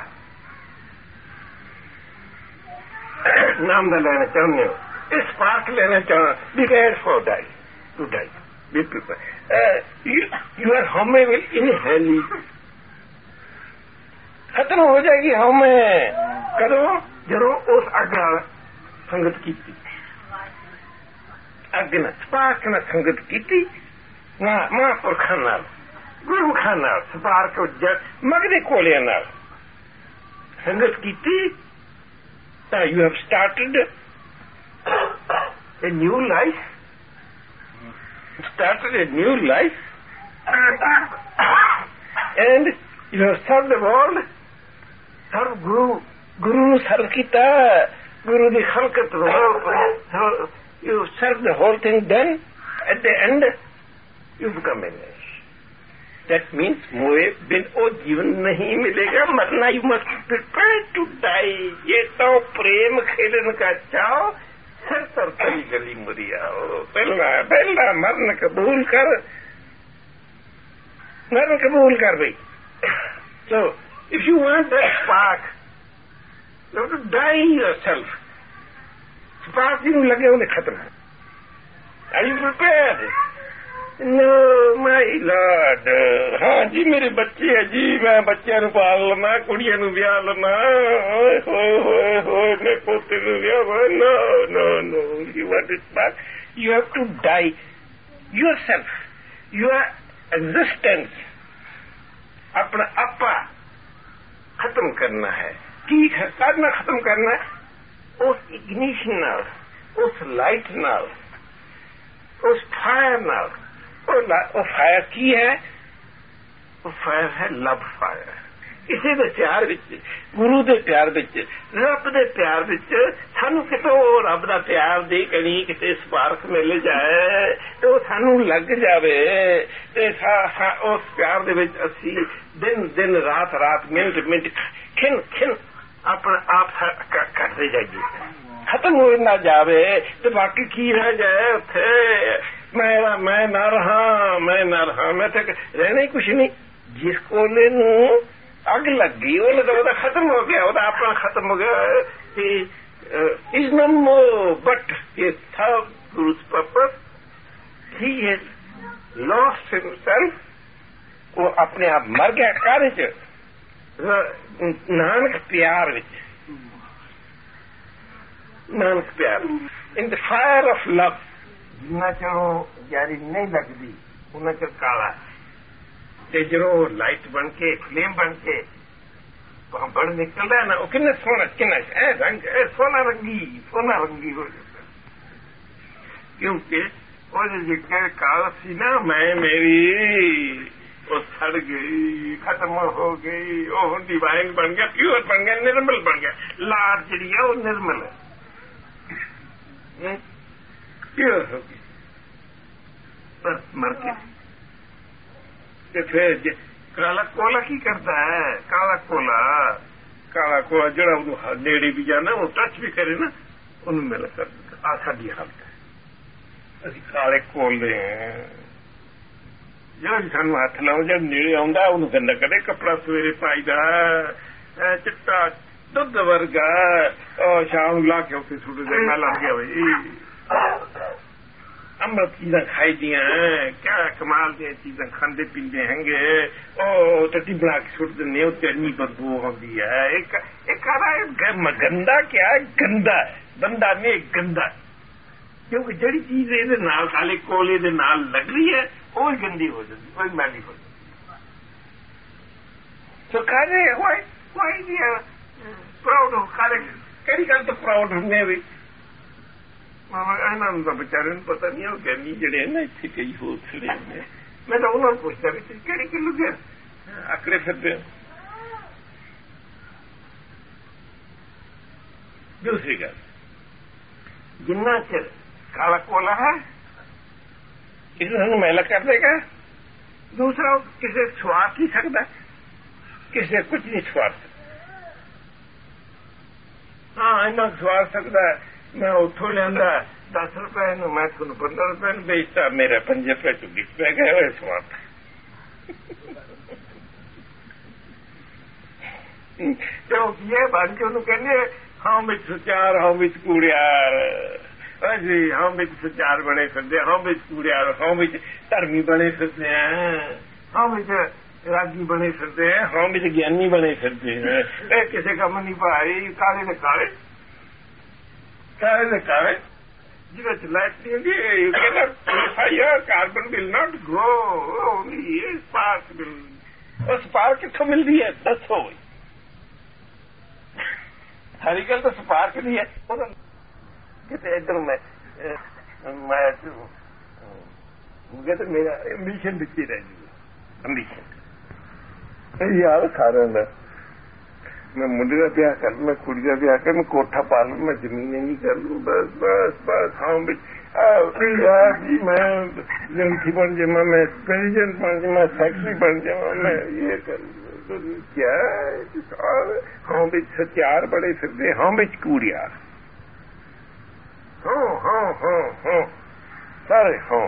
A: ਨਾਮ ਦਾ ਲੈਣਾ ਚਾਹੁੰਦੇ ਹੋ, ਇਹ ਸਪਾਰਕ ਲੈਣਾ ਚਾਹੁੰਦੇ, be ready for to die. Be prepared. You are home will inhale. ਖਤਮ ਹੋ ਜਾਏਗੀ ਹਉਮੈ। ਕਦੋਂ? ਜਦੋਂ ਉਸ ਅੱਗ ਨਾਲ ਸੰਗਤ ਕੀਤੀ, ਅੱਗ ਨਾਲ ਸਪਾਰਕ ਨਾਲ ਸੰਗਤ ਕੀਤੀ, ਮਹਾਂਪੁਰਖਾਂ ਨਾਲ, ਗੁਰਮੁਖਾਂ ਨਾਲ, ਸਪਾਰਕ ਮਗ ਦੇ ਕੋਲਿਆਂ ਨਾਲ ਸੰਗਤ ਕੀਤੀ, ਤਾਂ you have started a new life. And you have served the world. ਸਰਵ ਗੁਰੂ ਨੂੰ ਸਰਵ ਕੀਤਾ, ਗੁਰੂ ਦੀ ਖਲਕਤ you serve the whole thing, then at the end you become English. That means मोए बिन ओ जीवन नहीं मिलेगा, मरना you must prepare to die. ये तो प्रेम खेलन का चाव, सर तर तरी गली मुरिया। पहला मरण कबूल कर भाई। So if you want that spark, you have to die yourself. Spark ਜਿਹਨੂੰ ਲੱਗੇ ਉਹਨੇ ਖਤਮ ਹੈ। Are you prepared? No, my lord. हाँ जी, मेरे बच्चे है जी, मैं बच्चों ਨੂੰ ਪਾਲ ਲਵਾਂ, ਕੁੜੀਆਂ ਨੂੰ ਵਿਆਹ ਲਵਾਂ, ਹੋਏ ਮੈਂ ਪੋਤੇ ਨੂੰ ਵਿਆਹ। No. You want it back? You have to die yourself. Your existence, अपना आपा खत्म करना है। की करना खत्म करना है? उस इग्निशन नाल, उस लाइट नाल, उस फायर नाल। वो फायर की है? वो फायर है लव फायर। ਕਿਸੇ ਦੇ ਪਿਆਰ ਵਿੱਚ, ਗੁਰੂ ਦੇ ਪਿਆਰ ਵਿੱਚ, ਰੱਬ ਦੇ ਪਿਆਰ ਵਿੱਚ ਸਾਨੂੰ ਕਿਤੋਂ ਰੱਬ ਦਾ ਪਿਆਰ ਦੀ ਕਣੀ ਕਿਤੇ ਸਪਾਰਕ ਮਿਲ ਜਾਏ ਤੇ ਉਹ ਸਾਨੂੰ ਲੱਗ ਜਾਵੇ ਤੇ ਉਸ ਪਿਆਰ ਦੇ ਵਿੱਚ ਅਸੀਂ ਦਿਨ ਰਾਤ ਮਿੰਟ ਖਿਨ ਆਪਣਾ ਆਪ ਕਰਦੇ ਜਾਈਏ, ਖਤਮ ਹੋ ਨਾ ਜਾਵੇ ਤੇ ਬਾਕੀ ਕੀ ਰਹਿ ਜਾਏ ਉੱਥੇ? ਮੈਂ ਨਾ ਰਹਾ, ਮੈਂ ਤੇ ਰਹਿਣਾ ਹੀ ਕੁਛ ਨਹੀਂ। ਜਿਸ ਕੋਲੇ ਨੂੰ ਅੱਗ ਲੱਗ ਗਈ ਉਹਨੇ ਤਾਂ ਉਹਦਾ ਖਤਮ ਹੋ ਗਿਆ, ਉਹਦਾ ਆਪਣਾ ਖਤਮ ਹੋ ਗਿਆ। is no more but he served Guru's purpose. He has lost himself. ਉਹ ਆਪਣੇ ਆਪ ਮਰ ਗਿਆ ਕਾਹਦੇ ਚ? ਨਾਨਕ ਪਿਆਰ ਵਿੱਚ, ਨਾਨਕ ਪਿਆਰ in the fire of love. ਜਿੰਨਾ ਚਿਰ ਉਹ ਯਾਰੀ ਨਹੀਂ ਲੱਗਦੀ ਉਹਨਾਂ ਚਿਰ ਕਾਲਾ, ਤੇ ਜਦੋਂ ਲਾਈਟ ਬਣ ਕੇ ਫਲੇਮ ਬਣ ਕੇ ਬਣ ਨਿਕਲਦਾ ਨਾ, ਉਹ ਕਿੰਨਾ ਸੋਹਣਾ ਰੰਗ, ਸੋਨਾ ਰੰਗੀ ਹੋ ਜਾਂਦਾ। ਕਿਉਂਕਿ ਉਹਦੇ ਜਿਹੜੇ ਕਾਲਾ ਸੀ ਨਾ, ਮੇਰੀ ਉਹ ਸੜ ਗਈ, ਖਤਮ ਹੋ ਗਈ। ਉਹ ਹੁਣ ਡਿਵਾਈਨ ਬਣ ਗਿਆ, ਪਿਓਰ ਬਣ ਗਿਆ, ਨਿਰਮਲ ਬਣ ਗਿਆ। ਲਾਟ ਜਿਹੜੀ ਆ ਉਹ ਨਿਰਮਲ ਹੈ, ਪਿਓਰ ਹੋ ਗਈ। ਪਰ ਮਰ ਕੇ ਤੇ ਫਿਰ ਕਾਲਾ ਕੋਲਾ ਕੀ ਕਰਦਾ ਹੈ? ਕਾਲਾ ਕੋਲਾ ਜਿਹੜਾ ਉਹਨੂੰ ਨੇੜੇ ਵੀ ਜਾਣਾ, ਉਹ ਟੱਚ ਵੀ ਕਰੇ ਨਾ, ਉਹਨੂੰ ਮਿਲ ਕਰ ਆ ਸਾਡੀ ਹਾਲਤ ਹੈ। ਅਸੀਂ ਕਾਲੇ ਕੋਲੇ ਜਿਹੜਾ ਵੀ ਸਾਨੂੰ ਹੱਥ ਲਾਉਂ, ਜਿਹੜਾ ਨੇੜੇ ਆਉਂਦਾ ਉਹਨੂੰ ਗੰਦਾ ਕਦੇ। ਕੱਪੜਾ ਸਵੇਰੇ ਪਾਈਦਾ ਚਿੱਟਾ ਦੁੱਧ ਵਰਗਾ, ਸ਼ਾਮ ਨੂੰ ਲਾ ਕੇ ਉੱਥੇ ਸੁੱਟ ਦੇਣਾ ਲੱਗ ਗਿਆ। ਬਈ ਅੰਮ੍ਰਿਤ ਚੀਜ਼ਾਂ ਖਾਈ ਦੀਆਂ, ਕਿਆ ਕਮਾਲ ਦੀਆਂ ਚੀਜ਼ਾਂ ਖਾਂਦੇ ਪੀਂਦੇ ਹੈਗੇ। ਉਹ ਟੱਟੀ ਬਣਾ ਕੇ ਸੁੱਟ ਦਿੰਦੇ, ਉਹ ਤੇ ਇੰਨੀ ਬਦਬੂ ਆਉਂਦੀ ਹੈ। ਗੰਦਾ ਕਿਆ? ਗੰਦਾ ਹੈ, ਬੰਦਾ ਨਹੀਂ ਗੰਦਾ। ਕਿਉਂਕਿ ਜਿਹੜੀ ਚੀਜ਼ ਇਹਦੇ ਨਾਲ ਕਾਲੇ ਕੋਲੇ ਦੇ ਨਾਲ ਲੱਗ ਰਹੀ ਹੈ ਉਹ ਹੀ ਗੰਦੀ ਹੋ ਜਾਂਦੀ, ਉਹ ਹੀ ਮੈਲੀ ਹੋ ਜਾਂਦੀ। ਸੋ ਕਾਲੇ why they are proud of ਕਾਲੇ ਕਿਹੜੀ ਗੱਲ ਤੋਂ ਪ੍ਰਾਊਡ ਹੁੰਦੇ ਵੀ ਇਹਨਾਂ ਨੂੰ ਤਾਂ ਵਿਚਾਰਿਆਂ ਨੂੰ ਪਤਾ ਨਹੀਂ ਉਹ ਗਿਆਨੀ ਜਿਹੜੇ ਨਾ ਇੱਥੇ ਕਈ ਹੋਰ ਖੜੇ ਨੇ ਮੈਂ ਤਾਂ ਉਹਨਾਂ ਨੂੰ ਪੁੱਛਦਾ ਵੀ ਤੁਸੀਂ ਕਿਹੜੀ ਕਿਲੋ ਗਿਆ ਆਕੜੇ ਫਿਰਦੇ ਹੋ ਦੂਸਰੀ ਗੱਲ ਜਿੰਨਾ ਚਿਰ ਕਾਲਾ ਕੋਲਾ ਹੈ ਕਿਸੇ ਨੂੰ ਮੈਲਾ ਕਰ ਦੇਗਾ ਦੂਸਰਾ ਕਿਸੇ ਸਵਾਰ ਨਹੀਂ ਸਕਦਾ ਕਿਸੇ ਕੁਝ ਨਹੀਂ ਸਵਾਰ ਸਕਦਾ ਹਾਂ ਇਹਨਾਂ ਸਵਾਰ ਸਕਦਾ ਮੈਂ ਉੱਥੋਂ ਲਿਆਂਦਾ 10 ਰੁਪਏ ਨੂੰ ਮੈਂ ਤੁਹਾਨੂੰ 15 ਰੁਪਏ ਨੂੰ ਵੇਚਤਾ ਮੇਰਾ 5 ਰੁਪਏ ਚੁੱਕੀ ਪੈ ਗਏ ਹੋਏ ਸਵਾਰ ਤੇ ਉਹ ਕੀ ਬਣ ਕੇ ਉਹਨੂੰ ਕਹਿੰਦੇ ਹਾਂ ਵਿੱਚ ਸੁਚਾਰ ਹਾਂ ਵਿੱਚ ਕੂੜਿਆਰ ਅਸੀਂ ਹਾਂ ਵਿੱਚ ਸੁਚਾਰ ਬਣੇ ਫਿਰਦੇ ਹਾਂ ਵਿੱਚ ਕੂੜਿਆਰ ਹਾਂ ਵਿੱਚ ਧਰਮੀ ਬਣੇ ਫਿਰਦੇ ਹਾਂ ਵਿੱਚ ਰਾਗੀ ਬਣੇ ਫਿਰਦੇ ਹਾਂ ਵਿੱਚ ਗਿਆਨੀ ਬਣੇ ਫਿਰਦੇ ਇਹ ਕਿਸੇ ਕੰਮ ਨਹੀਂ ਭਾਈ ਕਾਲੇ ਨੇ ਕਾਲੇ ਕਾਲੇ ਨੇ ਕਾਲੇ ਜਿਹਦੇ ਚ ਲਾਈਟ ਨਹੀਂ ਹੁੰਦੀ carbon will not grow only spark will ਉਹ ਸਪਾਰਕ ਕਿੱਥੋਂ ਮਿਲਦੀ ਹੈ ਦੱਸੋ ਹਰੀ ਗੱਲ ਤਾਂ ਸਪਾਰਕ ਨਹੀਂ ਹੈ ਉਹਦਾ ਕਿਤੇ ਇੱਧਰ ਮੈਂ ਤੇ ਮੇਰਾ ਐਂਬੀਸ਼ਨ ਦਿੱਤੀ ਰਹਿ ਗਈ ਐਂਬੀਸ਼ਨ ਯਾਰ ਸਾਰਿਆਂ ਦਾ ਮੈਂ ਮੁੰਡੇ ਦਾ ਵਿਆਹ ਕਰ ਮੈਂ ਕੁੜੀ ਦਾ ਵਿਆਹ ਕਰ ਮੈਂ ਕੋਠਾ ਪਾ ਲੂ ਮੈਂ ਜ਼ਮੀਨ ਨਹੀਂ ਕਰ ਲੂ ਬਸ ਬਸ ਬਸ ਹਾਂ ਵਿੱਚ ਮੈਂ ਜੰਕੀ ਬਣ ਜਾਵਾਂ ਮੈਂ ਪ੍ਰੈਜ਼ੀਡੈਂਟ ਬਣ ਜਾਵਾਂ ਸੈਕਟਰੀ ਬਣ ਜਾਵਾਂ ਮੈਂ ਇਹ ਕਰ क्या हाँ बिच सचार बड़े फिरदे हाँ बिच कूड़ियार हाँ हाँ हाँ हाँ सारे हाँ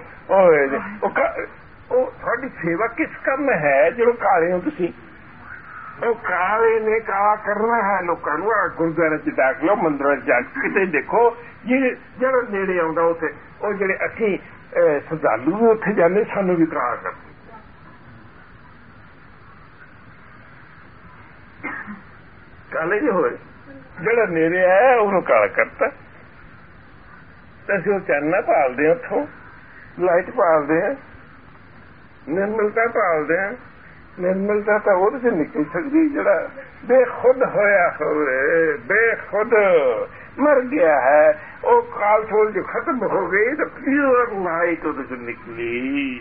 A: साड़ी सेवा किस काम है जो काले हो तुसी काले ने काला करना है लोगों को गुरुद्वारे च डाक लो मंदिर जाके किते देखो ये जरा नेड़े आउंदा उथे ओ जेड़े असीं श्रद्धालु उत्थे जाने सानू भी काला करदे काले जो होए जड़ा नेरे है उन्होंने काला करता असं चानना पालते हैं उतों लाइट पालते हैं निर्मलता पालते हैं निर्मलता तो वो से निकल सकती जड़ा बेखुद होया होवे बेखुद मर गया है वो काल छोल जो खत्म हो गई तो प्योर लाइट वो से निकली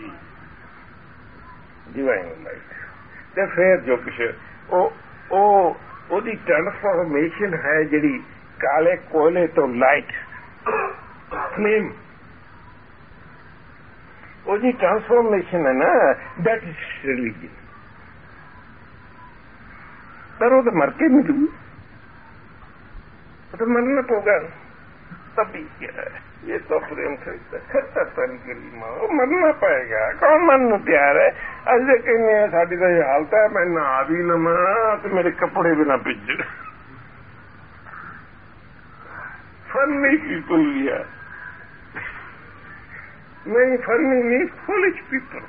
A: डिवाइन लाइट तो फिर जो कुछ ਉਹਦੀ ਟ੍ਰਾਂਸਫਾਰਮੇਸ਼ਨ ਹੈ ਜਿਹੜੀ ਕਾਲੇ ਕੋਲੇ ਤੋਂ ਲਾਈਟ ਫਲੇਮ ਉਹਦੀ ਟ੍ਰਾਂਸਫਾਰਮੇਸ਼ਨ ਹੈ ਨਾ ਦੈਟ ਇਜ਼ ਰਿਲੀਜਨ ਪਰ ਉਹ ਤਾਂ ਮਰ ਕੇ ਮਿਲੂ ਉਹ ਤਾਂ ਮਰਨਾ ਪਊਗਾ तभी क्या है ये तो प्रेम खरीदता तन गरीमा मरना पाएगा कौन मरने तैयार है अजे कहने साड़ी तो ये हालत है मैं नहा भी लवा तो मेरे कपड़े भी ना भिज फनी पीपल भी है नहीं फनी नहीं फुलिश पीपल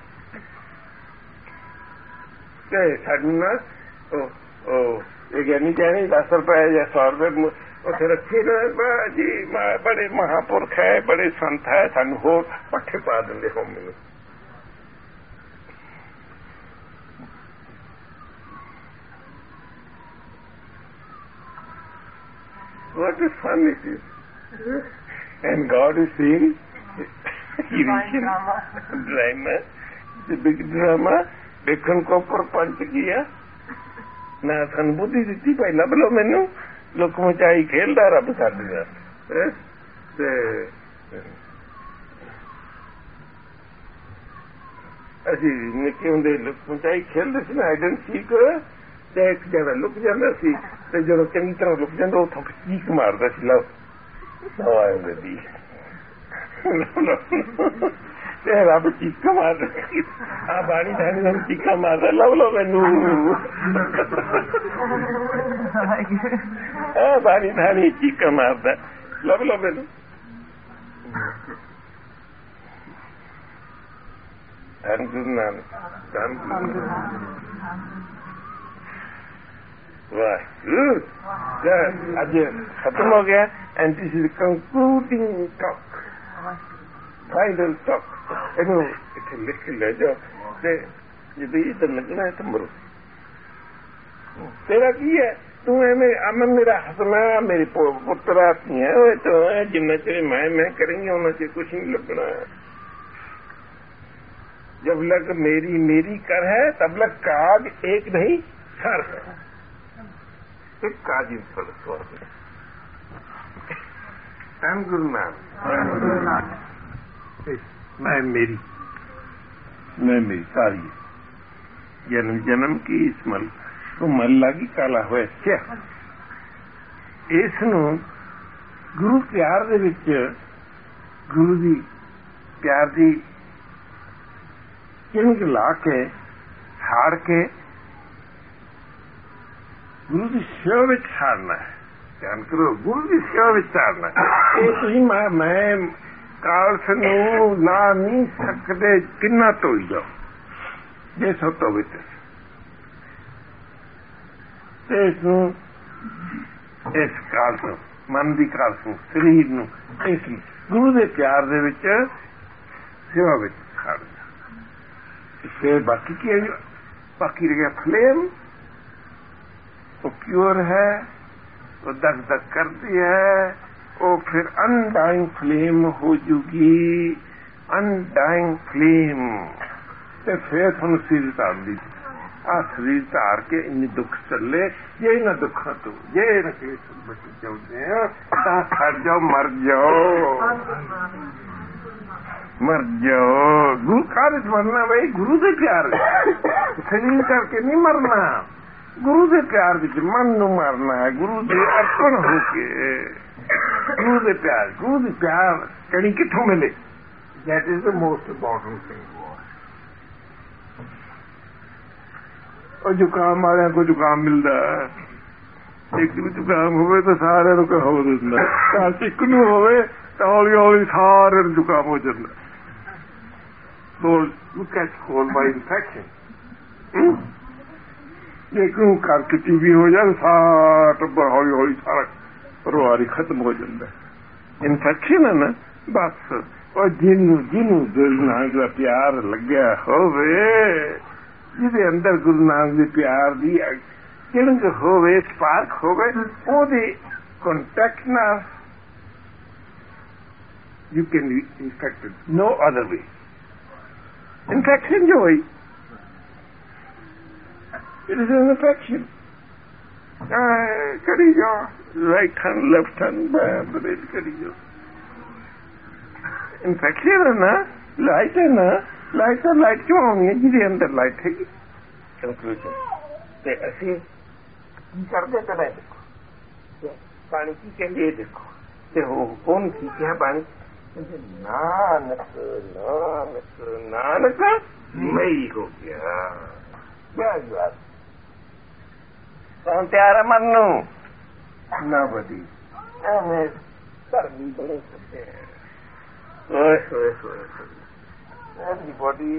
A: साड़ी ना ये कहनी चाहिए 10 रुपए या 100 रुपए उसे रखे जी बड़े महापुरख है बड़े संत है सानू होर पट्ठे पा देंगे हो मैनू What is funny is and God is saying drama the big drama देखन को प्रपंच किया ना सन बुद्धि दी पहला बोलो मैनू लोक मचाई खेलदा रब साडे दा ਅਸੀਂ ਨਿੱਕੇ ਹੁੰਦੇ ਲੋਕ ਮਚਾਈ ਖੇਲਦੇ ਸੀ ਨਾ ਆਈਡੈਂਟ ਸੀਕ ਤੇ ਇੱਕ ਜਣਾ ਲੁਕ ਜਾਂਦਾ ਸੀ ਤੇ ਜਦੋਂ ਚੰਗੀ ਤਰ੍ਹਾਂ ਲੁਕ ਜਾਂਦਾ ਉੱਥੋਂ ਚੀਕ ਮਾਰਦਾ ਸੀ ਲਓ ਆਉਂਦੇ ਦੀ ਤੇ ਰੱਬ ਚੀਕਾਂ ਮਾਰਦਾ ਆ ਬਾਣੀ ਧਾਣੀ ਨੂੰ ਚੀਕਾਂ ਮਾਰਦਾ ਲਓ ਮੈਨੂੰ ਆ ਬਾਣੀ ਧਾਣੀ ਚੀਕਾਂ ਮਾਰਦਾ ਲਓ ਮੈਨੂੰ ਧੰਨ ਗੁਰੂ ਨਾਨਕ ਧੰਨ ਗੁਰੂ ਵਾਹ ਅੱਜ ਖਤਮ ਹੋ ਗਿਆ and this is concluding talk final talk ਇਹਨੂੰ ਇੱਥੇ ਲਿਖ ਕੇ ਲੈ ਜਾਓ ਤੇ ਜਦੋਂ ਇਹ ਤਾਂ ਲੱਗਣਾ ਹੈ ਤਾਂ ਮਰੋ ਤੇਰਾ ਕੀ ਹੈ तू अमन मेरा हसना मेरी पुत्र आती है वो तो जिन्ना चेर मैं करेंगे उन्ना चेर कुछ नहीं लगना। जब लग मेरी मेरी कर है तब लग काज एक नहीं सर है। एक काज इन पर स्वर्ग गुरु नानक मैं मेरी सारी जन्म जन्म की इस मल तो मल्ला की काला होया क्या इस गुरु प्यार दे विच गुरु दी प्यार दी किंग ला के हाड़ के गुरु की सेवा में छाड़ना है। ध्यान करो गुरु की सेवा में छाड़ना है। मैं कालस नू ला नहीं सकते किन्ना तो ही जाओ जे सो तो भी इस कालस मन की कालस शरीर नू इस गुरु के प्यार दे विच सेवा में छाड़ना। फिर बाकी की बाकी रह गया फ्लेम वो प्योर है वो दक दक करती है वो फिर अनडाइंग फ्लेम हो जूगी अनडाइंग फ्लेम। ते फिर थोड़ा शरीर तार दी आ शरीर तार के इन दुख चले ये ना दुखा तो ये ना बच जाओ खड़ जाओ मर जाओ गुरु कार्य मरना भाई गुरु से प्यार शरीर करके नहीं मरना गुरु के प्यार विच मन नू मारना है गुरु के अर्पण होके गुरु के प्यार कहीं कितों मिले that is the most important thing. और जुकाम वाले को जुकाम मिलता एक भी जुकाम होवे तो सारे को हो दिंदा एक नू होवे तो हौली हौली सारे जुकाम हो जाता। So you catch cold by infection एक करके टीवी हो जाए सारा टब्बर हौली हौली सारा परिवार खत्म हो जाता है। इन्फेक्शन है ना बस। और जिनू गुरु नानक का प्यार लग्या होवे जिदे अंदर गुरु नानक के प्यार दी किणग होवे स्पार्क होवे ओदे कांटेक्ट नाल you can be infected no other way. Infection जो हुई it is an infection. करी जाओ राइट हैंड लेफ्ट हैंड ब्रेड करी जाओ इन्फेक्शन है ना लाइट है ना लाइट तो लाइट क्यों होंगी जिसके अंदर लाइट है। कंक्लूजन असि करते तो नहीं देखो पानी की कहते देखो ते हो कौन की क्या पानी नानक नानक नानक मैं ही हो गया क्या बात प्यारा मनु ना बदी सर्दी बड़े सकते हैं एवरीबॉडी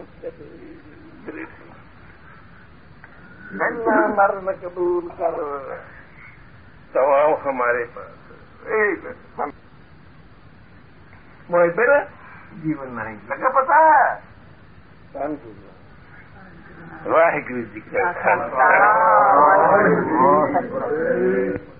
A: मरना कबूल कर तो आओ हमारे पास मेरा जीवन नहीं लगा पता वाहिगुरु जी का